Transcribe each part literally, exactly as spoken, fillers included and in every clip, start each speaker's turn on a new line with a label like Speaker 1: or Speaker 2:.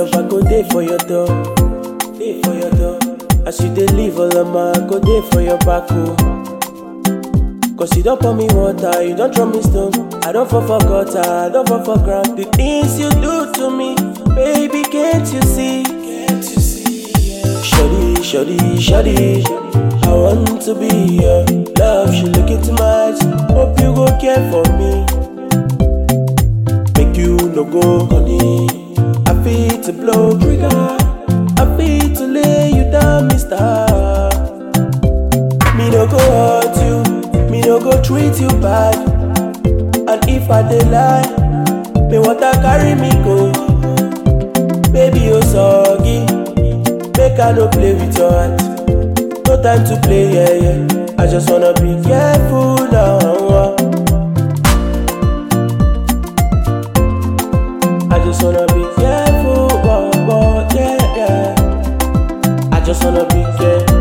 Speaker 1: love, I go there for your door. There for your door. As you dey live all of my, I go there for your back, oh. Cause you don't pour me water, you don't throw me stone. I don't fall for gutter, I don't fall for ground. The things you do to me, baby, can't you see? Can't you see? Yeah. Shawty, shawty, shawty, I want to be your love. She look into my eyes, hope you go care for me. Make you no go honey, I feel to blow trigger, I feel to lay you down, mister. Me no go hurt you, me no go treat you bad. And if I dey lie, me water carry me go. Baby you soggy, make I no play with your heart. No time to play, yeah, yeah. I just wanna be careful now. I just wanna be careful, oh, oh, yeah, yeah. I just wanna be careful.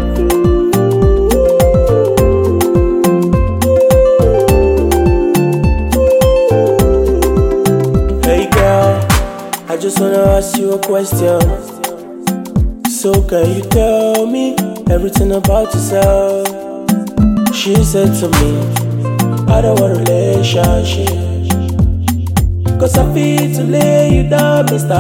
Speaker 1: Hey girl, I just wanna ask you a question. So can you tell me everything about yourself? She said to me, I don't want a relationship, cause I feel to lay you down, mister.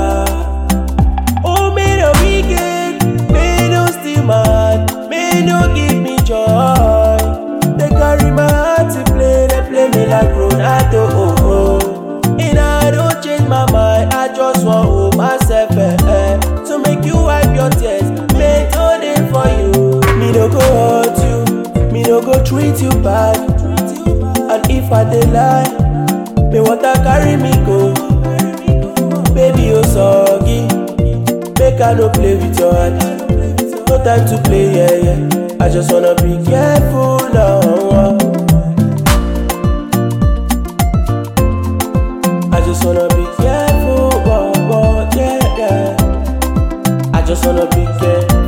Speaker 1: Oh, me no wicked, me no steal my heart, me no give me joy. They carry my heart to play, they play me like Ronaldo. Oh, oh. And I don't change my mind, I just want to hold myself, eh, eh. To make you wipe your tears, make all day for you. Me no go hurt you, me no go treat you bad. And if I dey lie, me water carry me go. Baby you soggy, make I no play with your heart. No time to play, yeah, yeah. I just wanna be careful now. I just wanna be careful, oh, oh, yeah, yeah. I just wanna be careful.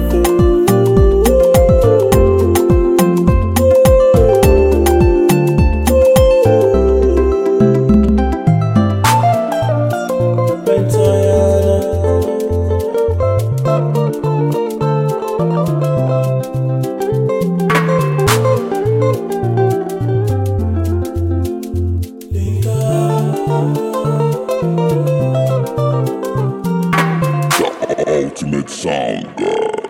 Speaker 2: Ultimate Sound God.